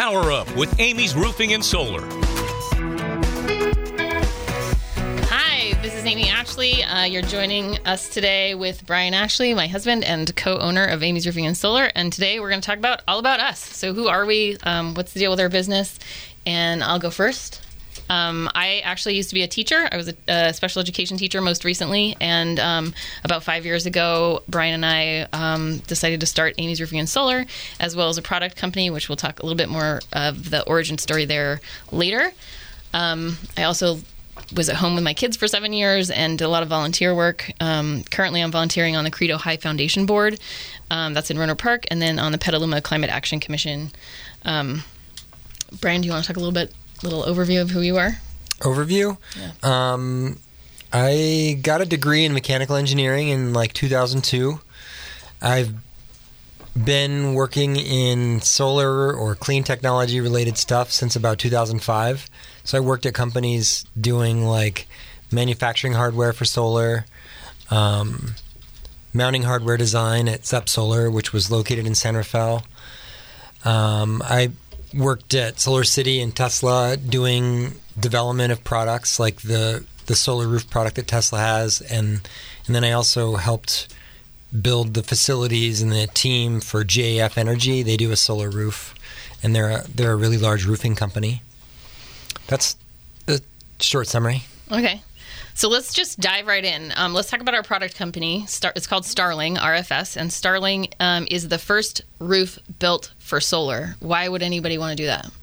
Power Up with Amy's Roofing and Solar. Hi, this is Amy Ashley. You're joining us today with Brian Ashley, my husband and co-owner of Amy's Roofing and Solar. And today we're going to talk all about us. So who are we? What's the deal with our business? And I'll go first. I actually used to be a teacher. I was a special education teacher most recently. And about 5 years ago, Brian and I decided to start Amy's Roofing and Solar, as well as a product company, which we'll talk a little bit more of the origin story there later. I also was at home with my kids for 7 years and did a lot of volunteer work. Currently, I'm volunteering on the Credo High Foundation Board. That's in Rohnert Park. And then on the Petaluma Climate Action Commission. Brian, do you want to talk a little overview of who you are? Overview? Yeah. I got a degree in mechanical engineering in 2002. I've been working in solar or clean technology related stuff since about 2005. So I worked at companies doing manufacturing hardware for solar, mounting hardware design at Zep Solar, which was located in San Rafael. I worked at Solar City and Tesla doing development of products like the solar roof product that Tesla has, and then I also helped build the facilities and the team for JAF Energy. They do a solar roof, and they're a really large roofing company. That's the short summary. Okay. So let's just dive right in. Let's talk about our product company. It's called Starling, RFS, and Starling is the first roof built for solar. Why would anybody want to do that?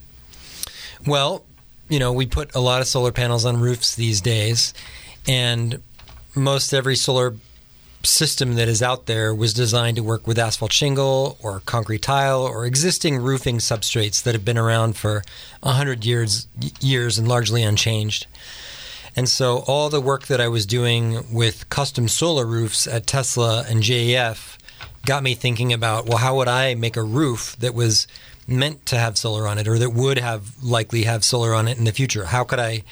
Well, we put a lot of solar panels on roofs these days, and most every solar system that is out there was designed to work with asphalt shingle or concrete tile or existing roofing substrates that have been around for 100 years and largely unchanged. And so all the work that I was doing with custom solar roofs at Tesla and JAF got me thinking about, well, how would I make a roof that was meant to have solar on it, or that would likely have solar on it in the future? How could I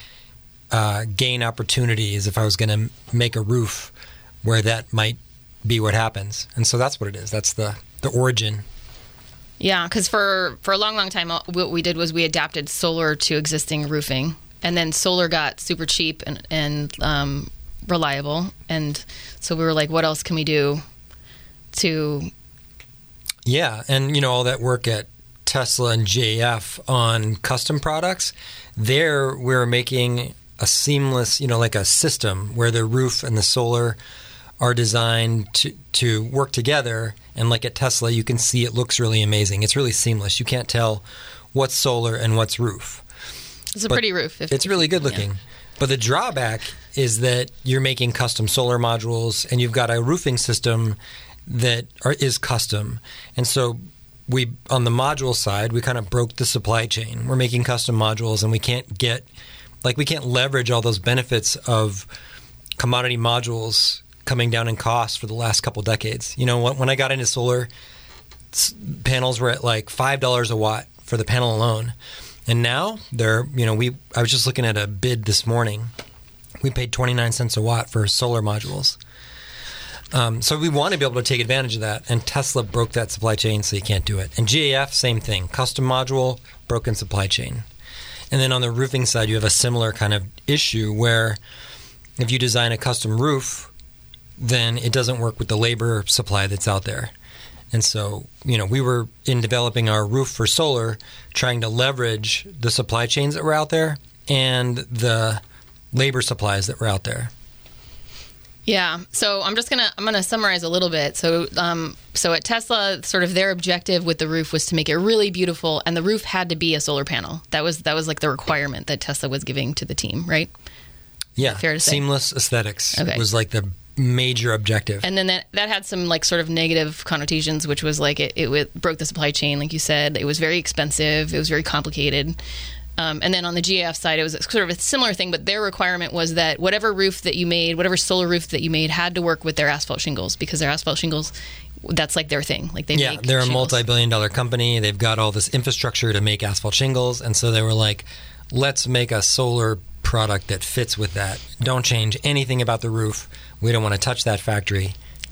gain opportunities if I was going to make a roof where that might be what happens? And so that's what it is. That's the origin. Yeah, because for a long, long time, what we did was we adapted solar to existing roofing. And then solar got super cheap and reliable. And so we were like, what else can we do to... Yeah, and all that work at Tesla and JF on custom products, there we're making a seamless, like a system where the roof and the solar are designed to work together. And like at Tesla, you can see it looks really amazing. It's really seamless. You can't tell what's solar and what's roof. It's a pretty roof. It's really good looking. Yeah. But the drawback is that you're making custom solar modules and you've got a roofing system that is custom. And so on the module side, we kind of broke the supply chain. We're making custom modules and we can't leverage all those benefits of commodity modules coming down in cost for the last couple decades. When I got into solar, panels were at $5 a watt for the panel alone. And now I was just looking at a bid this morning. We paid 29 cents a watt for solar modules. So we want to be able to take advantage of that. And Tesla broke that supply chain, so you can't do it. And GAF, same thing. Custom module, broken supply chain. And then on the roofing side, you have a similar kind of issue where if you design a custom roof, then it doesn't work with the labor supply that's out there. And so, we were in developing our roof for solar, trying to leverage the supply chains that were out there and the labor supplies that were out there. Yeah. So I'm gonna summarize a little bit. So at Tesla, sort of their objective with the roof was to make it really beautiful, and the roof had to be a solar panel. That was like the requirement that Tesla was giving to the team, right? Yeah. Fair to say? Seamless aesthetics was like the major objective. And then that had some sort of negative connotations, which was it broke the supply chain, like you said. It was very expensive. It was very complicated. And then on the GAF side, it was sort of a similar thing, but their requirement was that whatever roof that you made, whatever solar roof that you made, had to work with their asphalt shingles, because their asphalt shingles, that's their thing. They're shingles. A multi-billion-dollar company. They've got all this infrastructure to make asphalt shingles, and so they were like, let's make a solar product that fits with that. Don't change anything about the roof. We don't want to touch that factory.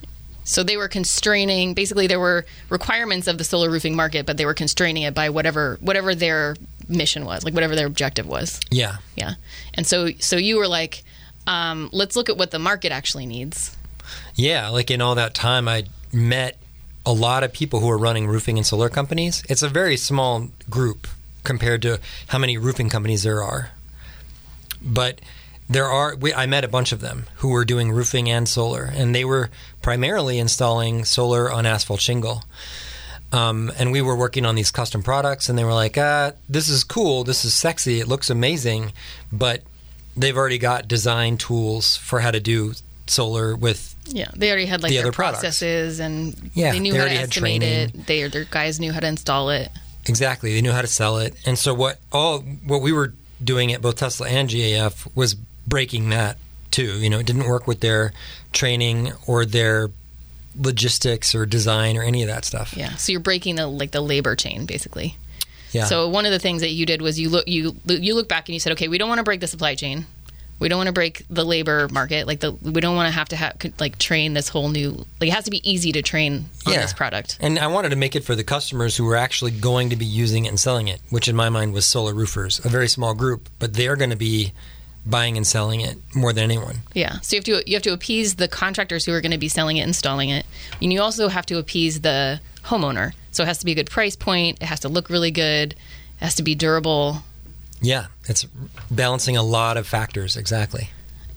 So they were constraining, basically there were requirements of the solar roofing market, but they were constraining it by whatever their mission was, like whatever their objective was. Yeah. Yeah. And so you were like, let's look at what the market actually needs. Yeah, like in all that time, I met a lot of people who are running roofing and solar companies. It's a very small group compared to how many roofing companies there are. But I met a bunch of them who were doing roofing and solar, and they were primarily installing solar on asphalt shingle. And we were working on these custom products, and they were like, this is cool, this is sexy, it looks amazing, but they've already got design tools for how to do solar with they already had like the their other processes, and they knew how to estimate it. Their guys knew how to install it. Exactly, they knew how to sell it. And so what we were doing at both Tesla and GAF was breaking that too. It didn't work with their training or their logistics or design or any of that stuff. Yeah, so you're breaking the labor chain basically. Yeah. So one of the things that you did was you look back and you said, okay, we don't want to break the supply chain. We don't want to break the labor market. We don't want to have train this whole new. It has to be easy to train on this product. And I wanted to make it for the customers who were actually going to be using it and selling it, which in my mind was solar roofers, a very small group, but they're going to be buying and selling it more than anyone. Yeah. So you have to appease the contractors who are going to be selling it, installing it, and you also have to appease the homeowner. So it has to be a good price point. It has to look really good. It has to be durable. Yeah, it's balancing a lot of factors, exactly.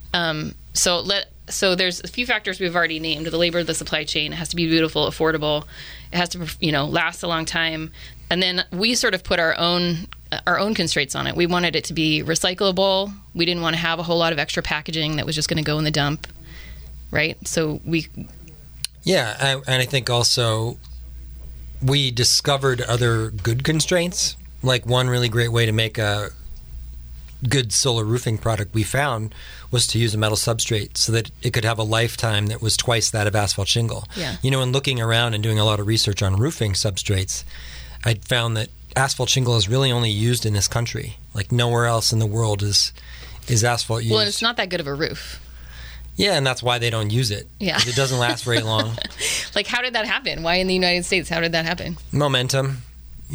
So there's a few factors we've already named: the labor, the supply chain. It has to be beautiful, affordable. It has to, last a long time. And then we sort of put our own constraints on it. We wanted it to be recyclable. We didn't want to have a whole lot of extra packaging that was just going to go in the dump, right? So and I think also we discovered other good constraints. Like one really great way to make a good solar roofing product we found was to use a metal substrate so that it could have a lifetime that was twice that of asphalt shingle. Yeah. In looking around and doing a lot of research on roofing substrates, I found that asphalt shingle is really only used in this country. Like nowhere else in the world is asphalt used. Well, it's not that good of a roof. Yeah, and that's why they don't use it. Yeah. It doesn't last very long. How did that happen? Why in the United States? How did that happen? Momentum.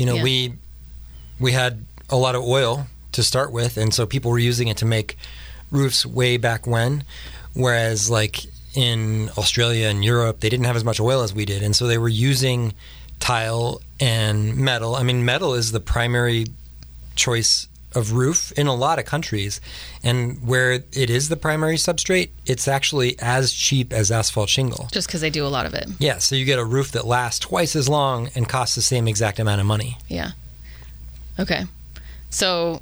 We had a lot of oil to start with, and so people were using it to make roofs way back when, whereas in Australia and Europe, they didn't have as much oil as we did, and so they were using tile and metal. I mean, metal is the primary choice of roof in a lot of countries, and where it is the primary substrate, it's actually as cheap as asphalt shingle. Just because they do a lot of it. Yeah, so you get a roof that lasts twice as long and costs the same exact amount of money. Yeah. Okay. So,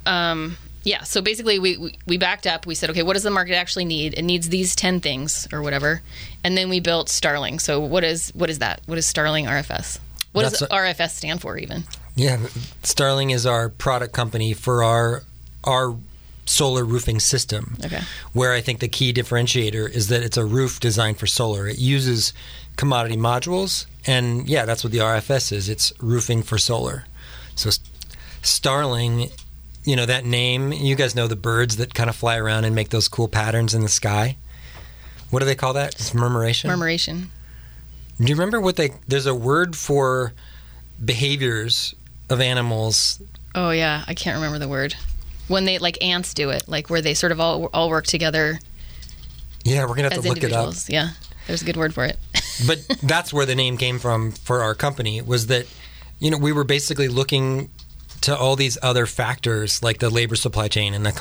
so basically we backed up. We said, okay, what does the market actually need? It needs these 10 things or whatever. And then we built Starling. So what is that? What is Starling RFS? What does RFS stand for even? Yeah, Starling is our product company for our solar roofing system. Okay. Where I think the key differentiator is that it's a roof designed for solar. It uses commodity modules, and that's what the RFS is. It's roofing for solar. So Starling, that name, you guys know the birds that kind of fly around and make those cool patterns in the sky? What do they call that? It's murmuration? Murmuration. Do you remember there's a word for behaviors of animals? Oh, yeah. I can't remember the word. When they, ants do it, where they sort of all work together. Yeah, we're going to have to look it up. Yeah, there's a good word for it. But that's where the name came from for our company, was that we were basically looking to all these other factors like the labor supply chain and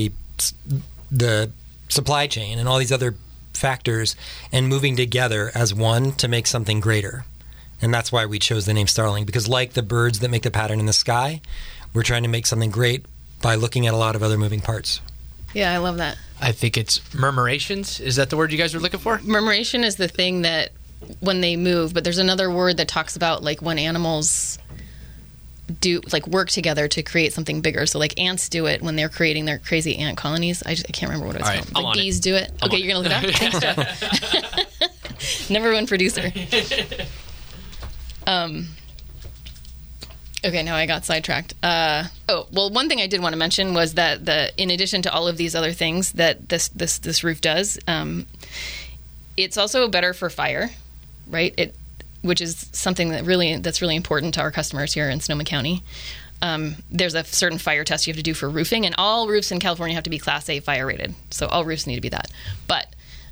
the supply chain and all these other factors, and moving together as one to make something greater. And that's why we chose the name Starling, because like the birds that make the pattern in the sky, we're trying to make something great by looking at a lot of other moving parts. Yeah, I love that. I think it's murmurations. Is that the word you guys were looking for? Murmuration is the thing that when they move, but there's another word that talks about when animals do work together to create something bigger. So ants do it when they're creating their crazy ant colonies. I can't remember what it's called. Bees do it. Okay, you're gonna look it up. Thanks, Jeff. Number one producer. Okay, now I got sidetracked. One thing I did want to mention was that in addition to all of these other things that this roof does, it's also better for fire. right? Which is something that's really important to our customers here in Sonoma County. There's a certain fire test you have to do for roofing, and all roofs in California have to be Class A fire rated. So all roofs need to be that. But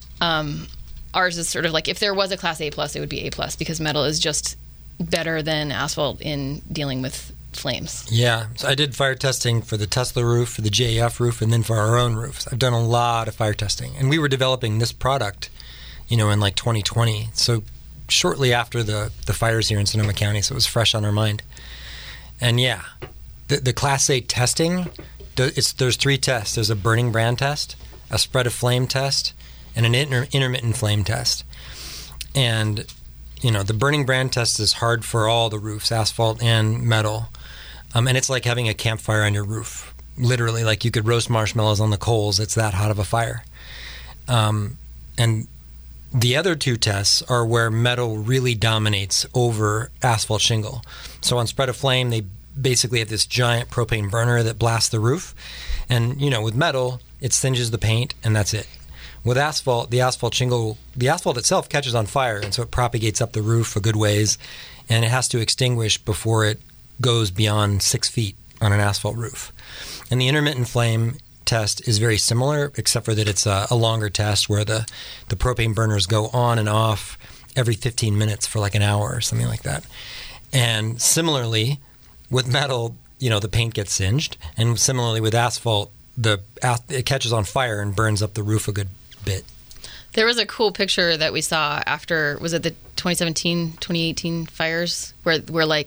ours is sort of like, if there was a Class A+, it would be A+, because metal is just better than asphalt in dealing with flames. Yeah. So I did fire testing for the Tesla roof, for the JAF roof, and then for our own roofs. I've done a lot of fire testing. And we were developing this product, in like 2020. So shortly after the fires here in Sonoma County, so it was fresh on our mind. And yeah, the Class A testing, there's 3 tests. There's a burning brand test, a spread of flame test, and an intermittent flame test. And, the burning brand test is hard for all the roofs, asphalt and metal. And it's like having a campfire on your roof. Literally, like you could roast marshmallows on the coals. It's that hot of a fire. And the other 2 tests are where metal really dominates over asphalt shingle. So on spread of flame, they basically have this giant propane burner that blasts the roof. And, with metal, it singes the paint, and that's it. With asphalt, the asphalt itself catches on fire, and so it propagates up the roof a good ways, and it has to extinguish before it goes beyond 6 feet on an asphalt roof. And the intermittent flame test is very similar, except for that it's a longer test where the propane burners go on and off every 15 minutes for like an hour or something like that. And similarly, with metal, the paint gets singed. And similarly with asphalt, it catches on fire and burns up the roof a good bit. There was a cool picture that we saw after, was it the 2017, 2018 fires? Where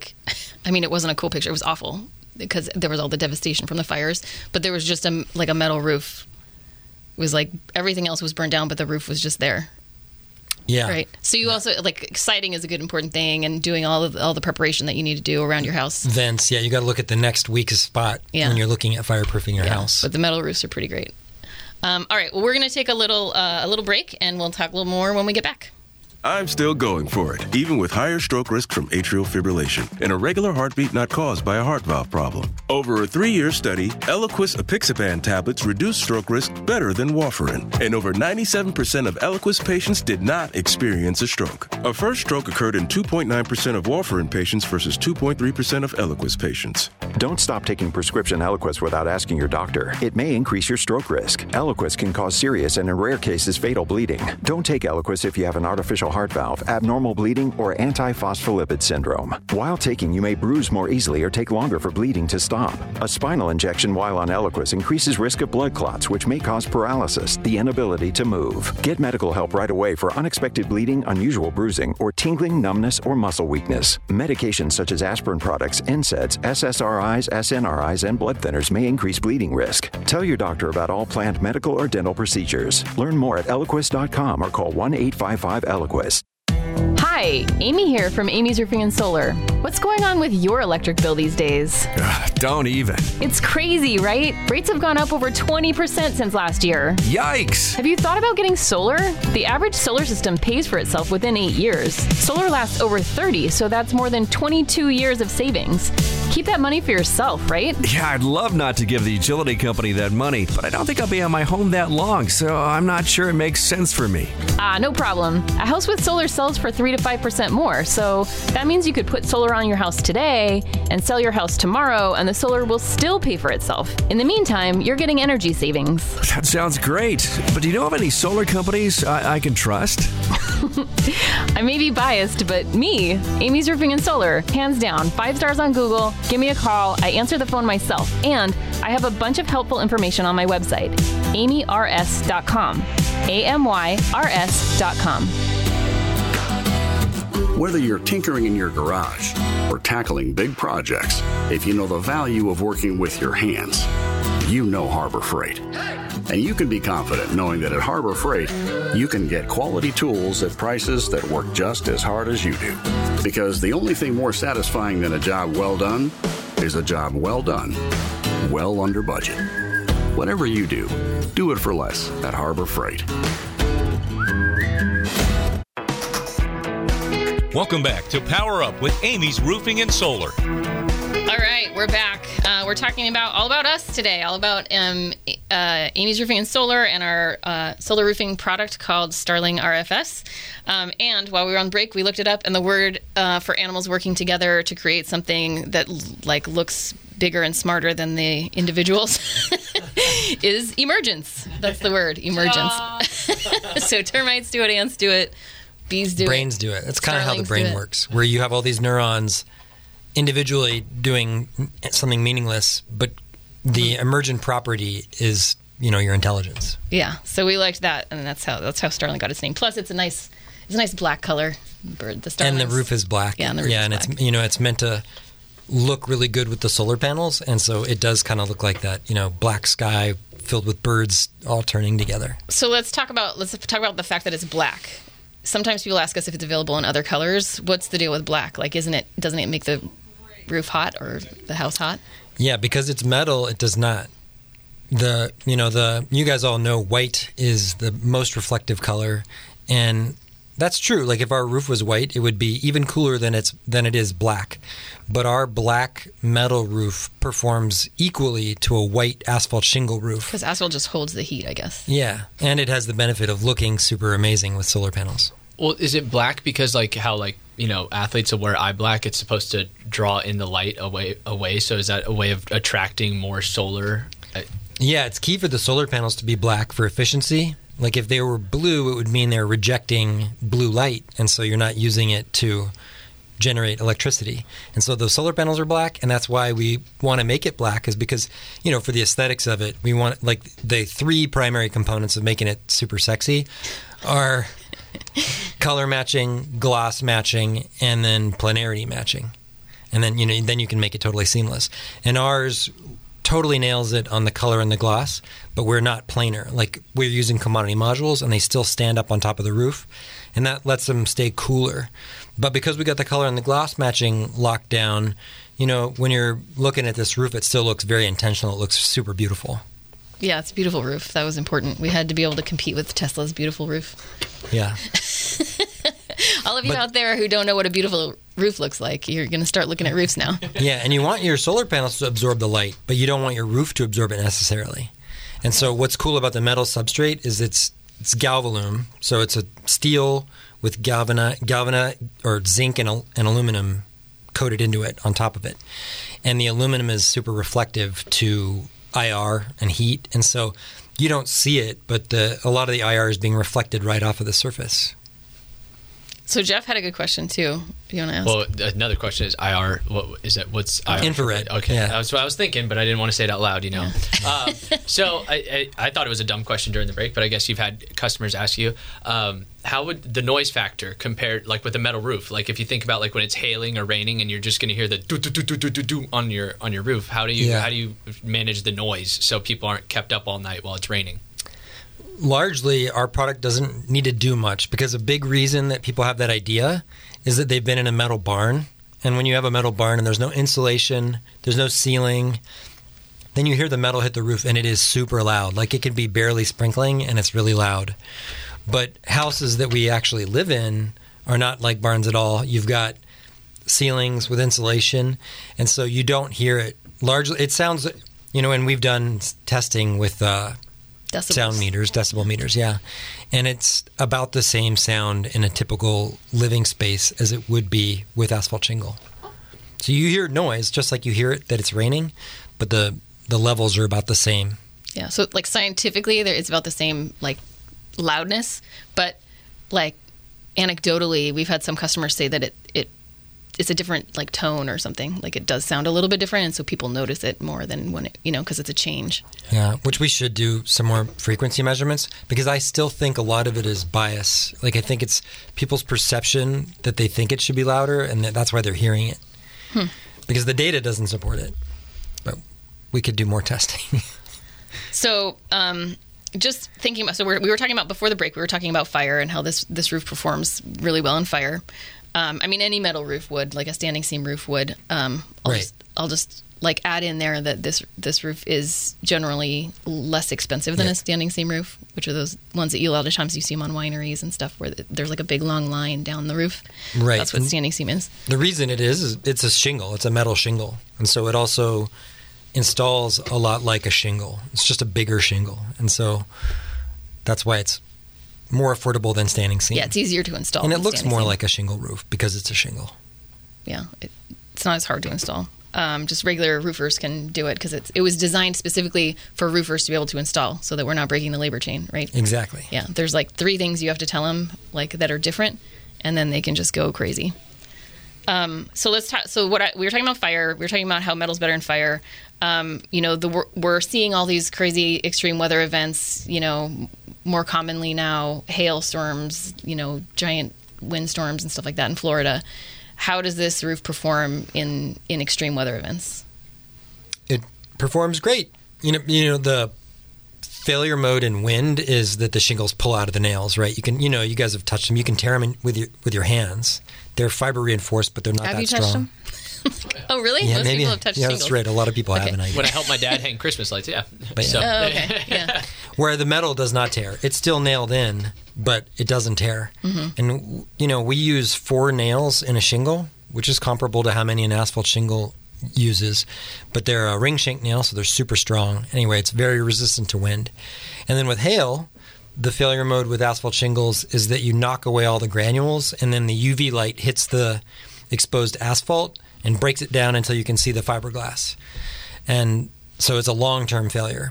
it wasn't a cool picture. It was awful because there was all the devastation from the fires. But there was just a metal roof. It was like everything else was burned down, but the roof was just there. Yeah. Right. So you also, siding is a good important thing, and doing all the preparation that you need to do around your house. Vents, yeah. You got to look at the next weakest spot when you're looking at fireproofing your house. But the metal roofs are pretty great. All right. Well, we're going to take a little break, and we'll talk a little more when we get back. I'm still going for it, even with higher stroke risk from atrial fibrillation and a regular heartbeat not caused by a heart valve problem. Over a 3-year study, Eliquis apixaban tablets reduced stroke risk better than warfarin, and over 97% of Eliquis patients did not experience a stroke. A first stroke occurred in 2.9% of warfarin patients versus 2.3% of Eliquis patients. Don't stop taking prescription Eliquis without asking your doctor. It may increase your stroke risk. Eliquis can cause serious and, in rare cases, fatal bleeding. Don't take Eliquis if you have an artificial heart valve, abnormal bleeding, or antiphospholipid syndrome. While taking, you may bruise more easily or take longer for bleeding to stop. A spinal injection while on Eliquis increases risk of blood clots, which may cause paralysis, the inability to move. Get medical help right away for unexpected bleeding, unusual bruising, or tingling, numbness, or muscle weakness. Medications such as aspirin products, NSAIDs, SSRIs, SNRIs, and blood thinners may increase bleeding risk. Tell your doctor about all planned medical or dental procedures. Learn more at Eliquis.com or call 1-855-ELIQUIS. Hi, Amy here from Amy's Roofing and Solar. What's going on with your electric bill these days? Don't even. It's crazy, right? Rates have gone up over 20% since last year. Yikes! Have you thought about getting solar? The average solar system pays for itself within 8 years. Solar lasts over 30, so that's more than 22 years of savings. Keep that money for yourself, right? Yeah, I'd love not to give the utility company that money, but I don't think I'll be on my home that long, so I'm not sure it makes sense for me. No problem. A house with solar sells for 3 to 5% more, so that means you could put solar on your house today and sell your house tomorrow, and the solar will still pay for itself. In the meantime, you're getting energy savings. That sounds great, but do you know of any solar companies I can trust? I may be biased, but me, Amy's Roofing and Solar, hands down, 5 stars on Google. Give me a call. I answer the phone myself, and I have a bunch of helpful information on my website, amyrs.com. amyrs.com. Whether you're tinkering in your garage or tackling big projects, if you know the value of working with your hands, you know Harbor Freight. And you can be confident knowing that at Harbor Freight, you can get quality tools at prices that work just as hard as you do. Because the only thing more satisfying than a job well done is a job well done, well under budget. Whatever you do it for less at Harbor Freight. Welcome back to Power Up with Amy's Roofing and Solar. All right. right, we're back. We're talking about all about us today, all about Amy's Roofing and Solar and our solar roofing product called Starling RFS. And while we were on break, we looked it up, and the word for animals working together to create something that looks bigger and smarter than the individuals is emergence. That's the word, emergence. So termites do it, ants do it, bees do it. Brains do it. That's kind of how the Starlings brain do it. works, where you have all these neurons individually doing something meaningless, but the emergent property is, your intelligence. Yeah, so we liked that, and that's how Starling got its name. Plus, it's a nice black color bird. The And Starlings. the roof is black. Yeah, and the roof is and black. it's it's meant to look really good with the solar panels, and so it does kind of look like that, black sky filled with birds all turning together. So let's talk about the fact that it's black. Sometimes people ask us if it's available in other colors. What's the deal with black? Doesn't it make the roof hot or the house hot? Yeah, because it's metal, it does not. You guys all know white is the most reflective color, and that's true. Like if our roof was white, it would be even cooler than it is black. But our black metal roof performs equally to a white asphalt shingle roof. Because asphalt just holds the heat, I guess. Yeah, and it has the benefit of looking super amazing with solar panels. Well, is it black because how athletes will wear eye black? It's supposed to draw in the light away. So is that a way of attracting more solar? Yeah, it's key for the solar panels to be black for efficiency. Like if they were blue, it would mean they're rejecting blue light, and so you're not using it to generate electricity. And so the solar panels are black, and that's why we want to make it black, is because, for the aesthetics of it, we want, the three primary components of making it super sexy are color matching, gloss matching, and then planarity matching. And then, then you can make it totally seamless. And ours totally nails it on the color and the gloss, but we're not planar. Like we're using commodity modules, and they still stand up on top of the roof, and that lets them stay cooler. But because we got the color and the gloss matching locked down, when you're looking at this roof, it still looks very intentional. It looks super beautiful. Yeah, it's a beautiful roof. That was important. We had to be able to compete with Tesla's beautiful roof. Yeah. All of you out there who don't know what a beautiful roof looks like, you're going to start looking at roofs now. Yeah, and you want your solar panels to absorb the light, but you don't want your roof to absorb it necessarily. And so what's cool about the metal substrate is it's Galvalume. So it's a steel with galvana or zinc and aluminum coated into it on top of it. And the aluminum is super reflective to IR and heat, and so you don't see it, but a lot of the IR is being reflected right off of the surface. So Jeff had a good question too. You want to ask? Well, another question is IR. What is that? What's IR? Infrared. Okay, Yeah. That's what I was thinking, but I didn't want to say it out loud. So I thought it was a dumb question during the break, but I guess you've had customers ask you, how would the noise factor compare, with a metal roof? Like if you think about when it's hailing or raining, and you're just going to hear the do do do do do do do on your roof. How do you manage the noise so people aren't kept up all night while it's raining? Largely, our product doesn't need to do much, because a big reason that people have that idea is that they've been in a metal barn. And when you have a metal barn and there's no insulation, there's no ceiling, then you hear the metal hit the roof, and it is super loud. Like it could be barely sprinkling, and it's really loud. But houses that we actually live in are not like barns at all. You've got ceilings with insulation, and so you don't hear it. Largely, it sounds, and we've done testing with sound meters, decibel meters, yeah. And it's about the same sound in a typical living space as it would be with asphalt shingle. So you hear noise just like you hear it that it's raining, but the levels are about the same. Yeah, so scientifically, it's about the same loudness, but anecdotally, we've had some customers say that it's a different tone or something. It does sound a little bit different, and so people notice it more than when it, because it's a change. Yeah, which we should do some more frequency measurements, because I still think a lot of it is bias. I think it's people's perception that they think it should be louder, and that's why they're hearing it. Because the data doesn't support it. But we could do more testing. So, just thinking about, we were talking about before the break, we were talking about fire and how this roof performs really well in fire. Any metal roof would, like a standing seam roof would. I'll I'll just like add in there that this roof is generally less expensive than a standing seam roof, which are those ones that a lot of times you see them on wineries and stuff where there's like a big long line down the roof. Right. That's what standing seam is. The reason it is it's a shingle. It's a metal shingle. And so it also installs a lot like a shingle. It's just a bigger shingle. And so that's why it's more affordable than standing seam. Yeah, it's easier to install. And it looks more like a shingle roof because it's a shingle. Yeah, it's not as hard to install. Just regular roofers can do it because it was designed specifically for roofers to be able to install so that we're not breaking the labor chain, right? Exactly. Yeah, there's like 3 things you have to tell them like that are different, and then they can just go crazy. So let's talk. So we were talking about fire. We were talking about how metal's better in fire. We're seeing all these crazy extreme weather events. More commonly now, hailstorms. Giant windstorms and stuff like that in Florida. How does this roof perform in extreme weather events? It performs great. The failure mode in wind is that the shingles pull out of the nails, right? You can, you guys have touched them. You can tear them with your hands. They're fiber reinforced, but they're not that strong. Have you touched them? Oh, really? Yeah, Most people have touched shingles. That's right. A lot of people haven't. When I helped my dad hang Christmas lights, yeah. But yeah. So. Oh, okay. Yeah. Where the metal does not tear. It's still nailed in, but it doesn't tear. Mm-hmm. And, we use 4 nails in a shingle, which is comparable to how many an asphalt shingle uses. But they're a ring shank nail, so they're super strong. Anyway, it's very resistant to wind. And then with hail, the failure mode with asphalt shingles is that you knock away all the granules, and then the UV light hits the exposed asphalt and breaks it down until you can see the fiberglass. And so it's a long-term failure.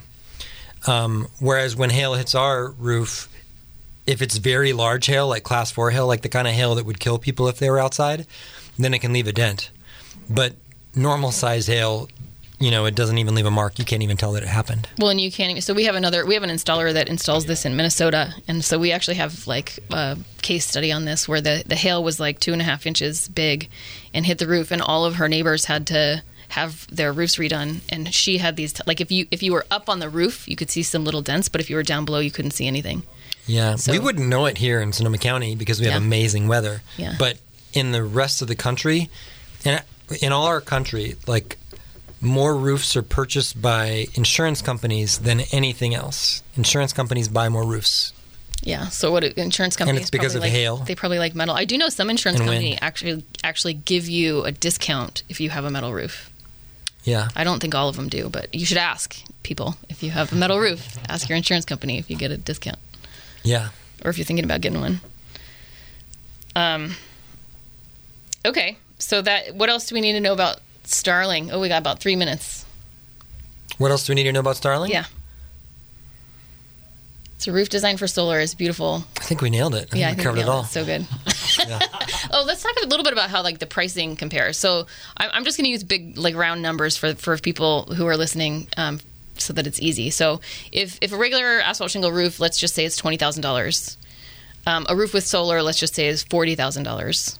Whereas when hail hits our roof, if it's very large hail, like class 4 hail, like the kind of hail that would kill people if they were outside, then it can leave a dent. But normal size hail, it doesn't even leave a mark. You can't even tell that it happened. Well, and you can't even. So we have an installer that installs this in Minnesota, and so we actually have like a case study on this where the hail was like 2.5 inches big, and hit the roof, and all of her neighbors had to have their roofs redone. And she had these like if you were up on the roof, you could see some little dents, but if you were down below, you couldn't see anything. Yeah, we wouldn't know it here in Sonoma County because we have amazing weather. Yeah. But in the rest of the country, and in all our country, like more roofs are purchased by insurance companies than anything else. Insurance companies buy more roofs. Yeah. So what insurance companies? And it's because of hail. They probably like metal. I do know some insurance company actually give you a discount if you have a metal roof. Yeah. I don't think all of them do, but you should ask people if you have a metal roof. Ask your insurance company if you get a discount. Yeah. Or if you're thinking about getting one. Okay. So what else do we need to know about Starling? Oh, we got about 3 minutes. What else do we need to know about Starling? Yeah. It's a roof designed for solar. It's beautiful. I think we nailed it. I think we covered it all. It's so good. Oh, let's talk a little bit about how like the pricing compares. So I'm just going to use big like round numbers for people who are listening so that it's easy. So if a regular asphalt shingle roof, let's just say it's $20,000. A roof with solar, let's just say is $40,000.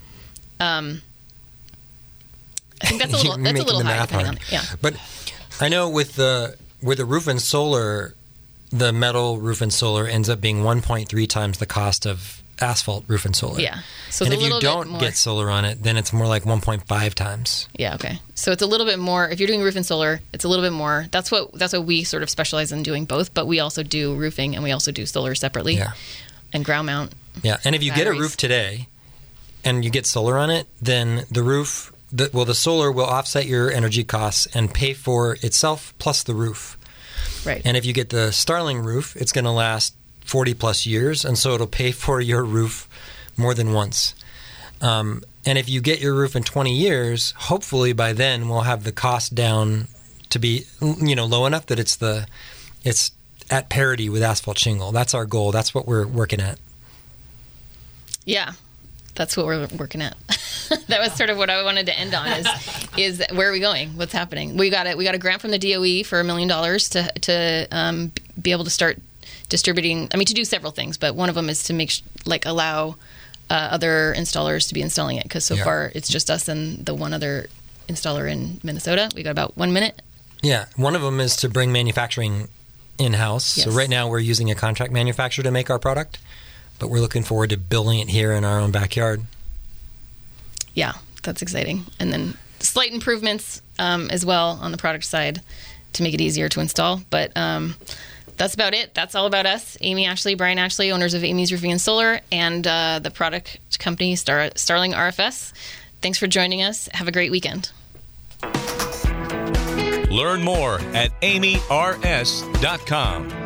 I think that's a little high depending on it. Yeah. But I know with the roof and solar, the metal roof and solar ends up being 1.3 times the cost of asphalt roof and solar. Yeah. So and if you don't get solar on it, then it's more like 1.5 times. Yeah, okay. So it's a little bit more. If you're doing roof and solar, it's a little bit more. That's what we sort of specialize in doing both, but we also do roofing and we also do solar separately. Yeah. And ground mount. Yeah, and if you get a roof today and you get solar on it, then the solar will offset your energy costs and pay for itself plus the roof. Right. And if you get the Starling roof, it's going to last 40 plus years, and so it'll pay for your roof more than once. And if you get your roof in 20 years, hopefully by then we'll have the cost down to be low enough that it's at parity with asphalt shingle. That's our goal. That's what we're working at. Yeah. That's what we're working at. That was sort of what I wanted to end on is where are we going? What's happening? We got a grant from the DOE for $1 million to be able to start distributing. I mean, to do several things, but one of them is to allow other installers to be installing it because so far it's just us and the one other installer in Minnesota. We got about 1 minute. Yeah, one of them is to bring manufacturing in-house. Yes. So right now we're using a contract manufacturer to make our product, but we're looking forward to building it here in our own backyard. Yeah, that's exciting. And then slight improvements as well on the product side to make it easier to install. But that's about it. That's all about us. Amy Ashley, Brian Ashley, owners of Amy's Roofing and Solar, and the product company Starling RFS. Thanks for joining us. Have a great weekend. Learn more at amyrs.com.